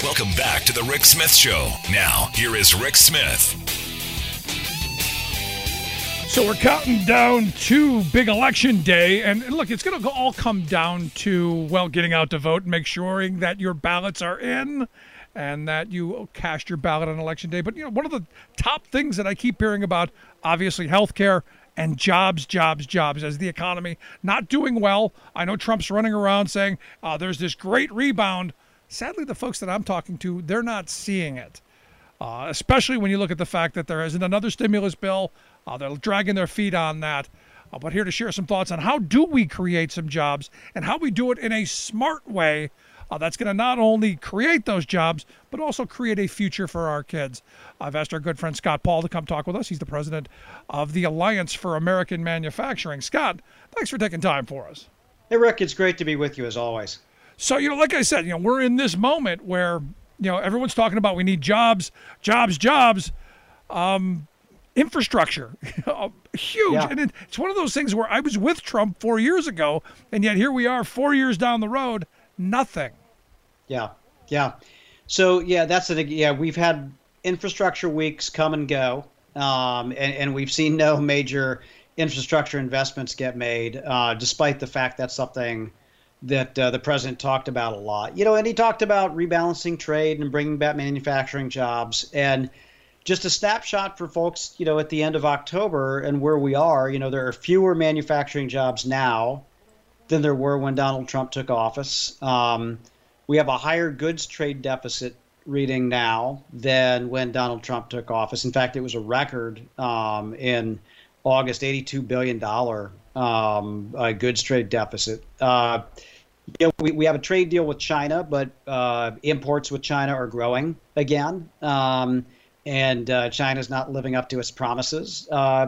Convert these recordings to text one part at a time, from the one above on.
Welcome back to the Rick Smith Show. Now, here is Rick Smith. So we're counting down to big election day. And look, it's going to all come down to, well, getting out to vote and make sure that your ballots are in and that you cast your ballot on election day. But, one of the top things that I keep hearing about, obviously, healthcare and jobs, as the economy not doing well. I know Trump's running around saying there's this great rebound. Sadly, the folks that I'm talking to, they're not seeing it, especially when you look at the fact that there isn't another stimulus bill. They're dragging their feet on that. But here to share some thoughts on how do we create some jobs and how we do it in a smart way that's going to not only create those jobs, but also create a future for our kids. I've asked our good friend Scott Paul to come talk with us. He's the president of the Alliance for American Manufacturing. Scott, thanks for taking time for us. Hey, Rick, it's great to be with you as always. So, like I said, we're in this moment where, everyone's talking about we need jobs. Infrastructure, huge. Yeah. And it's one of those things where I was with Trump 4 years ago, and yet here we are 4 years down the road, nothing. Yeah. So, we've had infrastructure weeks come and go, and we've seen no major infrastructure investments get made, despite the fact that's something that the president talked about a lot. And he talked about rebalancing trade and bringing back manufacturing jobs. And just a snapshot for folks, at the end of October and where we are, there are fewer manufacturing jobs now than there were when Donald Trump took office. We have a higher goods trade deficit reading now than when Donald Trump took office. In fact, it was a record in August, $82 billion goods trade deficit. We have a trade deal with China, but imports with China are growing again. And China's not living up to its promises. So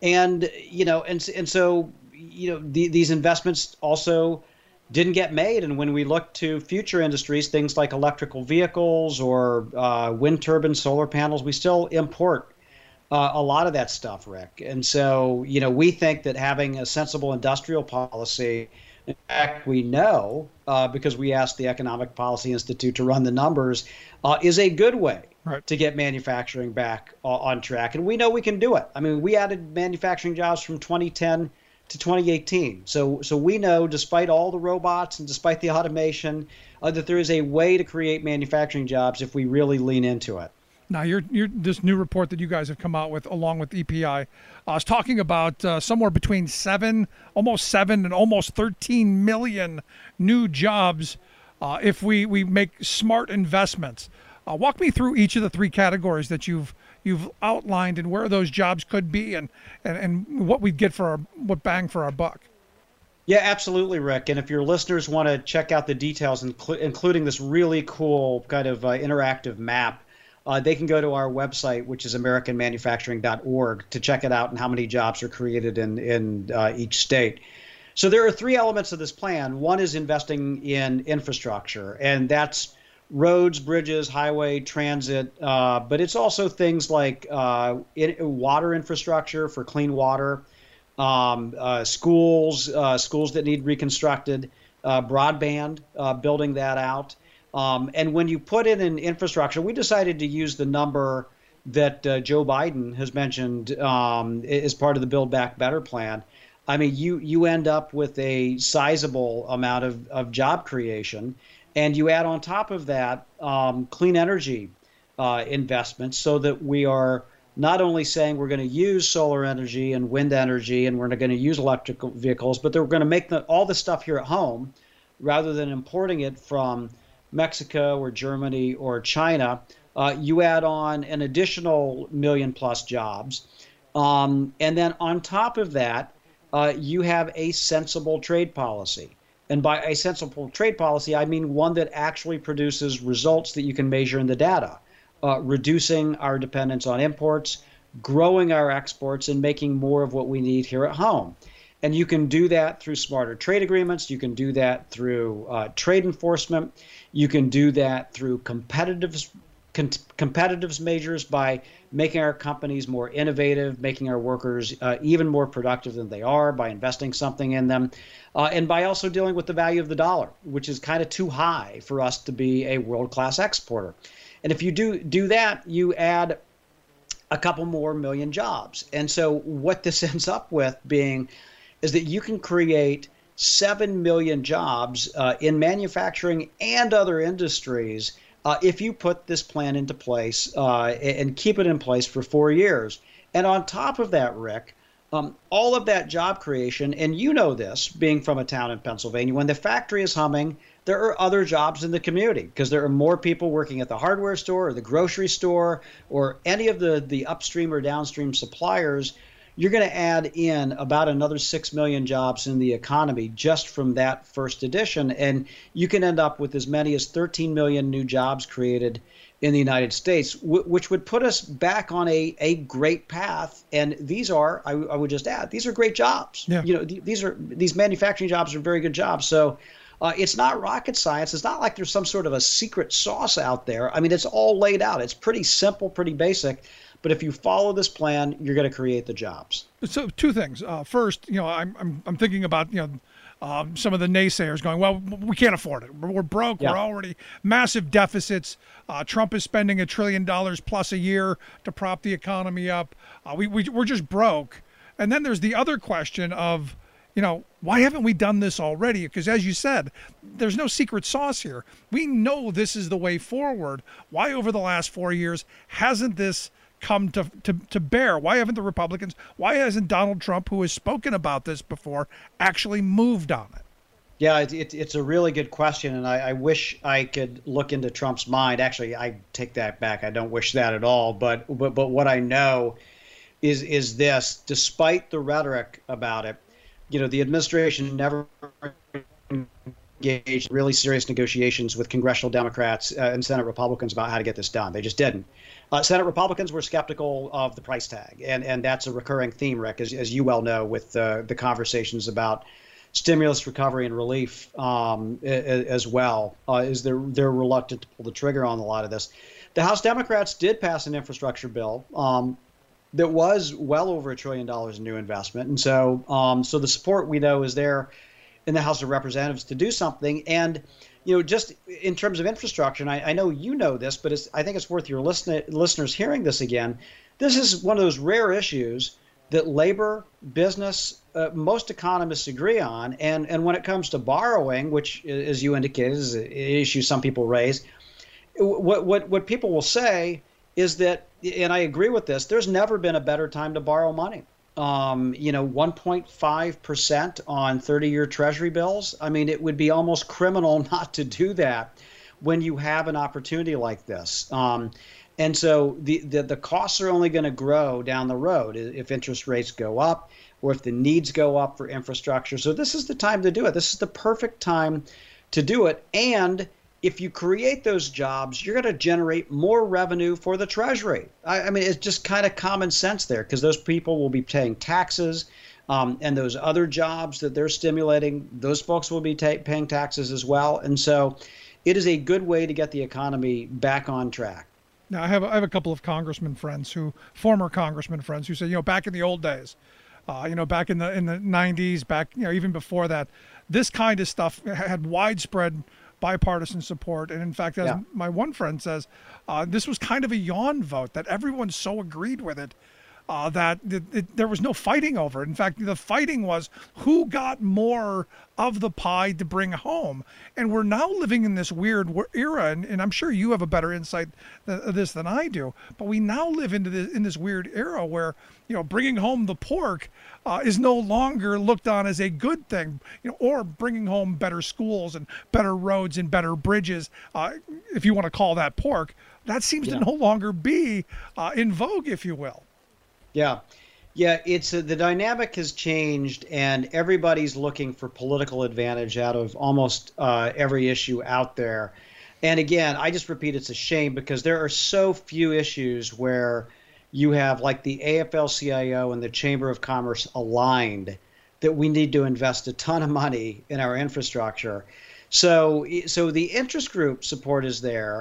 these investments also didn't get made. And when we look to future industries, things like electrical vehicles or wind turbines, solar panels, we still import a lot of that stuff, Rick. And so, we think that having a sensible industrial policy, in fact, we know, because we asked the Economic Policy Institute to run the numbers, is a good way to get manufacturing back on track. And we know we can do it. I mean, we added manufacturing jobs from 2010 to 2018. So we know, despite all the robots and despite the automation, that there is a way to create manufacturing jobs if we really lean into it. Now, this new report that you guys have come out with, along with EPI, is talking about somewhere between almost 7 and almost 13 million new jobs if we make smart investments. Walk me through each of the three categories that you've outlined and where those jobs could be and what we'd get what bang for our buck. Yeah, absolutely, Rick. And if your listeners want to check out the details, including this really cool kind of interactive map, they can go to our website, which is americanmanufacturing.org, to check it out and how many jobs are created in each state. So there are three elements of this plan. One is investing in infrastructure, and that's roads, bridges, highway, transit, but it's also things like water infrastructure for clean water, schools that need reconstructed, broadband, building that out. And when you put it in infrastructure, we decided to use the number that Joe Biden has mentioned as part of the Build Back Better plan. I mean, you end up with a sizable amount of job creation. And you add on top of that clean energy investments, so that we are not only saying we're going to use solar energy and wind energy and we're going to use electrical vehicles, but they're going to make all this stuff here at home rather than importing it from Mexico or Germany or China. You add on an additional million-plus jobs. And then on top of that, you have a sensible trade policy. And by a sensible trade policy, I mean one that actually produces results that you can measure in the data, reducing our dependence on imports, growing our exports, and making more of what we need here at home. And you can do that through smarter trade agreements. You can do that through trade enforcement. You can do that through competitive competitiveness measures by making our companies more innovative, making our workers even more productive than they are by investing something in them, and by also dealing with the value of the dollar, which is kind of too high for us to be a world-class exporter. And if you do that, you add a couple more million jobs. And so what this ends up with being is that you can create 7 million jobs in manufacturing and other industries if you put this plan into place and keep it in place for 4 years. And on top of that, Rick, all of that job creation, and you know this, being from a town in Pennsylvania, when the factory is humming, there are other jobs in the community because there are more people working at the hardware store or the grocery store or any of the upstream or downstream suppliers. You're going to add in about another 6 million jobs in the economy just from that first edition. And you can end up with as many as 13 million new jobs created in the United States, which would put us back on a great path. And these are, I would just add, these are great jobs. Yeah. You know, these manufacturing jobs are very good jobs. So it's not rocket science. It's not like there's some sort of a secret sauce out there. I mean, it's all laid out. It's pretty simple, pretty basic. But if you follow this plan, you're going to create the jobs. So two things. First, I'm thinking about some of the naysayers going, well, we can't afford it. We're broke. Yeah. We're already massive deficits. Trump is spending $1 trillion plus a year to prop the economy up. We're just broke. And then there's the other question of, why haven't we done this already? Because as you said, there's no secret sauce here. We know this is the way forward. Why over the last 4 years hasn't this come to bear? Why haven't the Republicans, why hasn't Donald Trump, who has spoken about this before, actually moved on it? Yeah, it's a really good question, and I wish I could look into Trump's mind. Actually, I take that back. I don't wish that at all. But what I know is this: despite the rhetoric about it, the administration never engaged in really serious negotiations with congressional Democrats and Senate Republicans about how to get this done. They just didn't. Senate Republicans were skeptical of the price tag, and that's a recurring theme, Rick, as you well know, with the conversations about stimulus, recovery, and relief as well, is they're reluctant to pull the trigger on a lot of this. The House Democrats did pass an infrastructure bill that was well over $1 trillion in new investment, and so the support we know is there in the House of Representatives to do something. And just in terms of infrastructure, and I know you know this, but I think it's worth your listeners hearing this again. This is one of those rare issues that labor, business, most economists agree on. And when it comes to borrowing, which, as you indicated, is an issue some people raise, what people will say is that, and I agree with this, there's never been a better time to borrow money. 1.5% on 30-year Treasury bills. I mean, it would be almost criminal not to do that when you have an opportunity like this. And so the costs are only going to grow down the road if interest rates go up or if the needs go up for infrastructure. So this is the time to do it. This is the perfect time to do it. And if you create those jobs, you're going to generate more revenue for the Treasury. I mean, it's just kind of common sense there, because those people will be paying taxes, and those other jobs that they're stimulating, those folks will be paying taxes as well. And so it is a good way to get the economy back on track. Now, I have a couple of former congressman friends who say, back in the old days, back in the 90s, back, even before that, this kind of stuff had widespread bipartisan support. And in fact, as my one friend says, this was kind of a yawn vote, that everyone so agreed with it that there was no fighting over it. In fact, the fighting was who got more of the pie to bring home. And we're now living in this weird era, and I'm sure you have a better insight of this than I do, but we now live in this weird era where, bringing home the pork is no longer looked on as a good thing, or bringing home better schools and better roads and better bridges, if you want to call that pork. That seems to no longer be in vogue, if you will. Yeah. It's the dynamic has changed, and everybody's looking for political advantage out of almost every issue out there. And again, I just repeat, it's a shame, because there are so few issues where you have like the AFL-CIO and the Chamber of Commerce aligned that we need to invest a ton of money in our infrastructure. So the interest group support is there.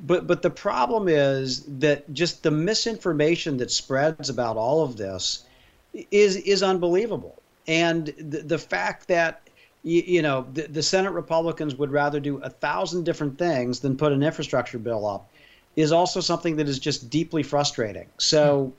But the problem is that just the misinformation that spreads about all of this is unbelievable. And the fact that the Senate Republicans would rather do 1,000 different things than put an infrastructure bill up is also something that is just deeply frustrating. So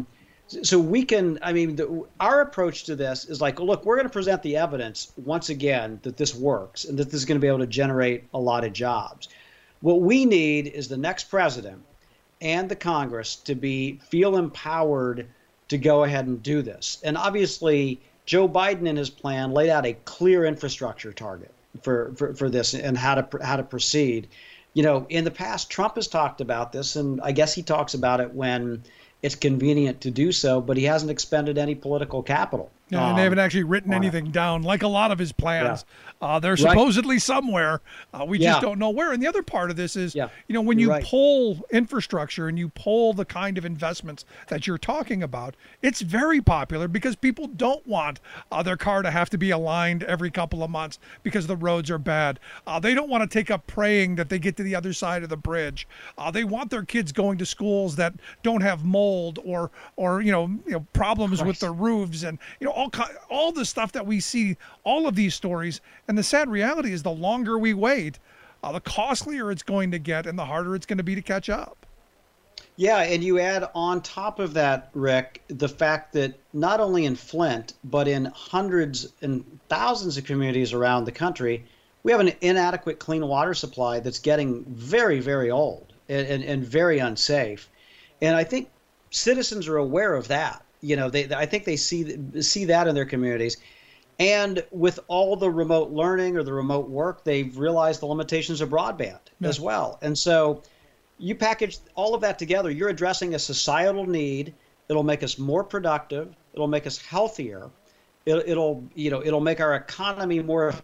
we can, our approach to this is like, look, we're going to present the evidence once again that this works and that this is going to be able to generate a lot of jobs. What we need is the next president and the Congress to feel empowered to go ahead and do this. And obviously, Joe Biden in his plan laid out a clear infrastructure target for this and how to proceed. In the past, Trump has talked about this, and I guess he talks about it when it's convenient to do so, but he hasn't expended any political capital. Yeah, and they haven't actually written anything down, like a lot of his plans. Yeah. They're supposedly somewhere. We just don't know where. And the other part of this is, when you pull infrastructure and you pull the kind of investments that you're talking about, it's very popular because people don't want their car to have to be aligned every couple of months because the roads are bad. They don't want to take up praying that they get to the other side of the bridge. They want their kids going to schools that don't have mold or problems with the roofs and all the stuff that we see, all of these stories. And the sad reality is the longer we wait, the costlier it's going to get and the harder it's going to be to catch up. Yeah, and you add on top of that, Rick, the fact that not only in Flint, but in hundreds and thousands of communities around the country, we have an inadequate clean water supply that's getting very, very old and very unsafe. And I think citizens are aware of that. I think they see that in their communities. And with all the remote learning or the remote work, they've realized the limitations of broadband as well. And so you package all of that together, you're addressing a societal need. It'll make us more productive. It'll make us healthier. It'll make our economy more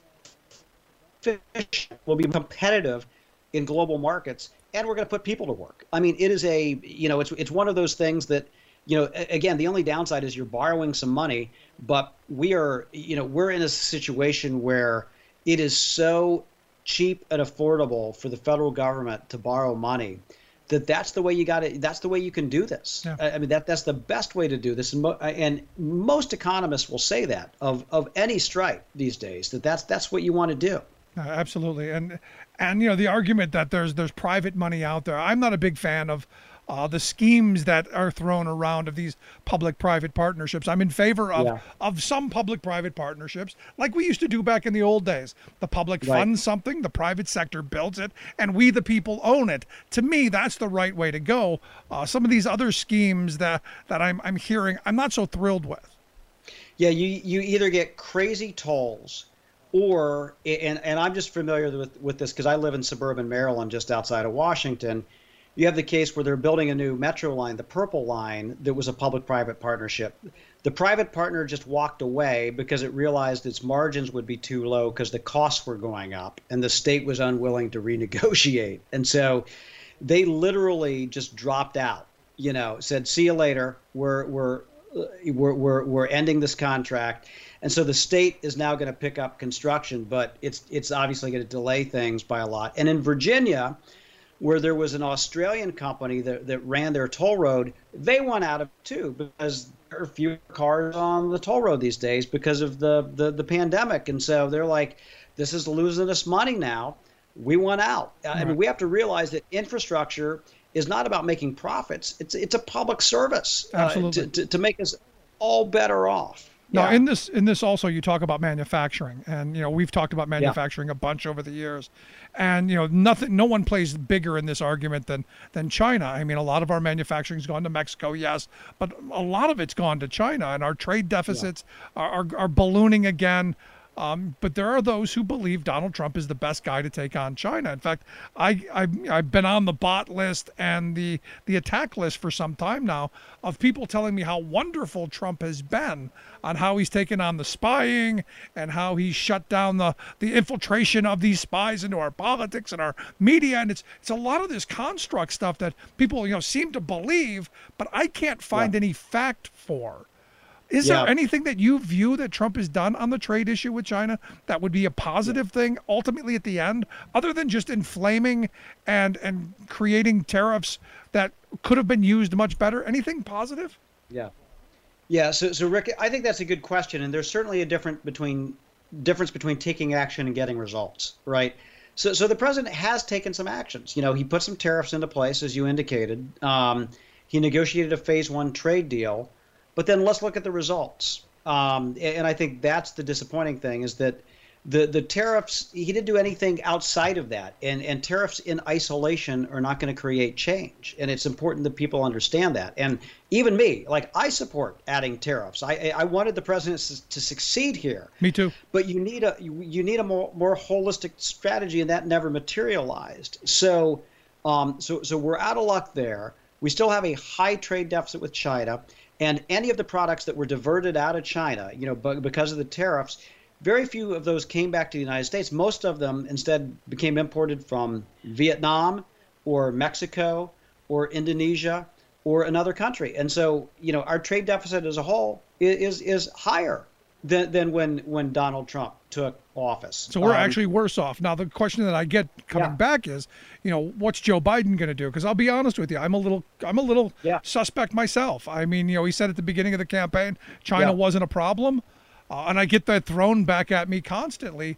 efficient. We'll be competitive in global markets, and we're going to put people to work. It is it's one of those things that, again, the only downside is you're borrowing some money, but we're in a situation where it is so cheap and affordable for the federal government to borrow money that's the way that's the way you can do this. Yeah. That's the best way to do this. And most economists will say that of any stripe these days, that's what you want to do. Absolutely. And the argument that there's private money out there, I'm not a big fan of the schemes that are thrown around of these public-private partnerships. I'm in favor of some public-private partnerships like we used to do back in the old days. The public funds something, the private sector builds it, and we the people own it. To me, that's the right way to go. Some of these other schemes that I'm hearing, I'm not so thrilled with. Yeah, you either get crazy tolls or, and I'm just familiar with this because I live in suburban Maryland just outside of Washington. You have the case where they're building a new metro line, the Purple Line, that was a public-private partnership. The private partner just walked away because it realized its margins would be too low because the costs were going up, and the state was unwilling to renegotiate. And so they literally just dropped out. Said, "See you later. We're ending this contract." And so the state is now going to pick up construction, but it's obviously going to delay things by a lot. And in Virginia, where there was an Australian company that ran their toll road, they went out of it too because there are fewer cars on the toll road these days because of the pandemic. And so they're like, this is losing us money now. We went out. We have to realize that infrastructure is not about making profits. It's a public service to make us all better off. Now, in this also, you talk about manufacturing, and we've talked about manufacturing a bunch over the years, and no one plays bigger in this argument than China. A lot of our manufacturing's gone to Mexico, yes, but a lot of it's gone to China, and our trade deficits are ballooning again. But there are those who believe Donald Trump is the best guy to take on China. In fact, I've been on the bot list and the attack list for some time now of people telling me how wonderful Trump has been on how he's taken on the spying and how he's shut down the infiltration of these spies into our politics and our media. And it's a lot of this construct stuff that people seem to believe, but I can't find any fact for. Is Yeah. there anything that you view that Trump has done on the trade issue with China that would be a positive thing ultimately at the end, other than just inflaming and creating tariffs that could have been used much better? Anything positive? Yeah. Yeah. So Rick, I think that's a good question, and there's certainly a difference between taking action and getting results, right? So the president has taken some actions. He put some tariffs into place, as you indicated. He negotiated a phase one trade deal, but then let's look at the results. And I think that's the disappointing thing, is that the tariffs, he didn't do anything outside of that. And tariffs in isolation are not going to create change. And it's important that people understand that. And even me, like, I support adding tariffs. I wanted the president to succeed here. Me too. But you need a more holistic strategy, and that never materialized. So we're out of luck there. We still have a high trade deficit with China, and any of the products that were diverted out of China, because of the tariffs, very few of those came back to the United States. Most of them instead became imported from Vietnam or Mexico or Indonesia or another country. And so, our trade deficit as a whole is higher than when Donald Trump took office. So we're actually worse off. Now, the question that I get coming back is, what's Joe Biden going to do? Because I'll be honest with you, I'm a little suspect myself. I mean, he said at the beginning of the campaign, China wasn't a problem. And I get that thrown back at me constantly.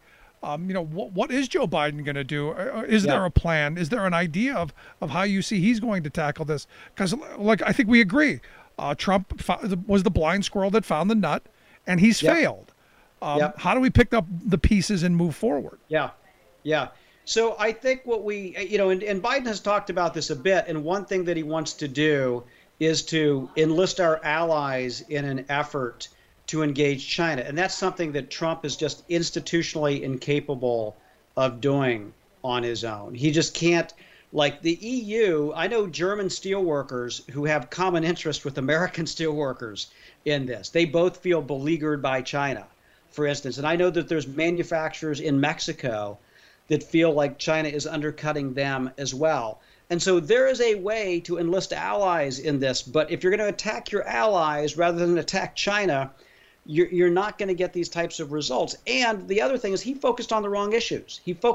What is Joe Biden going to do? Is there a plan? Is there an idea of how you see he's going to tackle this? Because, I think we agree. Trump was the blind squirrel that found the nut, and he's failed. How do we pick up the pieces and move forward? Yeah. So I think what we, and Biden has talked about this a bit, and one thing that he wants to do is to enlist our allies in an effort to engage China. And that's something that Trump is just institutionally incapable of doing on his own. He just can't, like the EU. I know German steelworkers who have common interest with American steelworkers in this. They both feel beleaguered by China, for instance. And I know that there's manufacturers in Mexico that feel like China is undercutting them as well. And so there is a way to enlist allies in this. But if you're going to attack your allies rather than attack China, you're not going to get these types of results. And the other thing is, he focused on the wrong issues. He put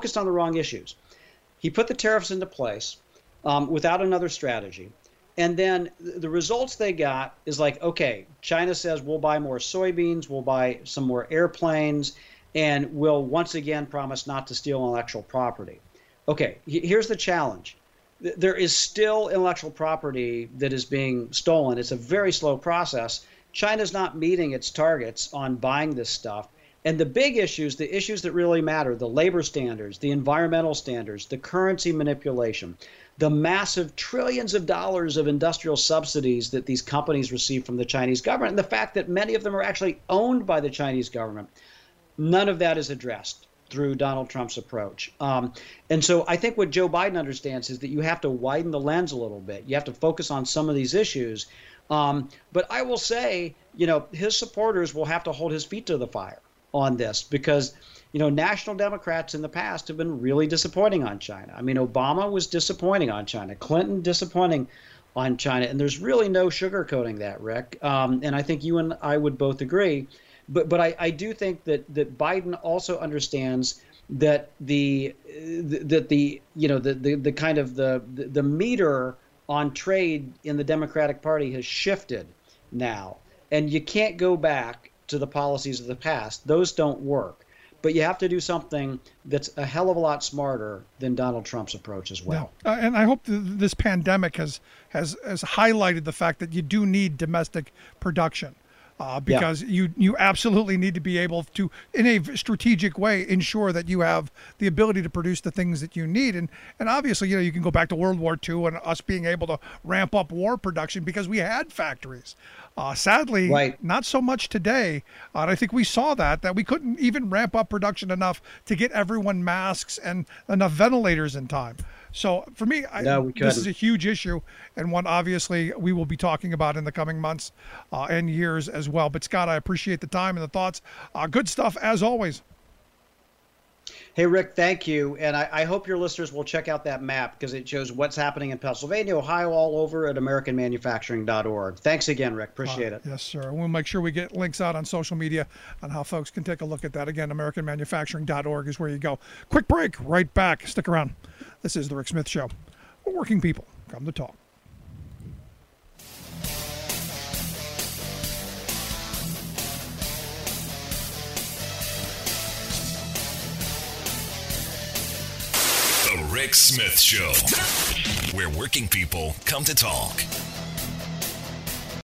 the tariffs into place without another strategy. And then the results they got is like, okay, China says we'll buy more soybeans, we'll buy some more airplanes, and we'll once again promise not to steal intellectual property. Okay, here's the challenge. There is still intellectual property that is being stolen. It's a very slow process. China's not meeting its targets on buying this stuff. And the big issues, the issues that really matter, the labor standards, the environmental standards, the currency manipulation, the massive trillions of dollars of industrial subsidies that these companies receive from the Chinese government, and the fact that many of them are actually owned by the Chinese government, none of that is addressed through Donald Trump's approach. And so I think what Joe Biden understands is that you have to widen the lens a little bit. You have to focus on some of these issues. But I will say, his supporters will have to hold his feet to the fire on this, because, national Democrats in the past have been really disappointing on China. I mean, Obama was disappointing on China, Clinton disappointing on China, and there's really no sugarcoating that, Rick. And I think you and I would both agree. But I do think that Biden also understands that the kind of the meter on trade in the Democratic Party has shifted now, and you can't go back to the policies of the past. Those don't work. But you have to do something that's a hell of a lot smarter than Donald Trump's approach as well. And I hope this pandemic has highlighted the fact that you do need domestic production. Because you absolutely need to be able to, in a strategic way, ensure that you have the ability to produce the things that you need. And obviously, you can go back to World War II and us being able to ramp up war production because we had factories. Sadly, not so much today. And I think we saw that we couldn't even ramp up production enough to get everyone masks and enough ventilators in time. So for me, this is a huge issue, and one obviously we will be talking about in the coming months and years as well. But Scott, I appreciate the time and the thoughts. Good stuff as always. Hey, Rick, thank you. And I hope your listeners will check out that map because it shows what's happening in Pennsylvania, Ohio, all over at AmericanManufacturing.org. Thanks again, Rick. Appreciate it. Yes, sir. We'll make sure we get links out on social media on how folks can take a look at that. Again, AmericanManufacturing.org is where you go. Quick break. Right back. Stick around. This is The Rick Smith Show. Where working people come to talk. The Rick Smith Show, where working people come to talk.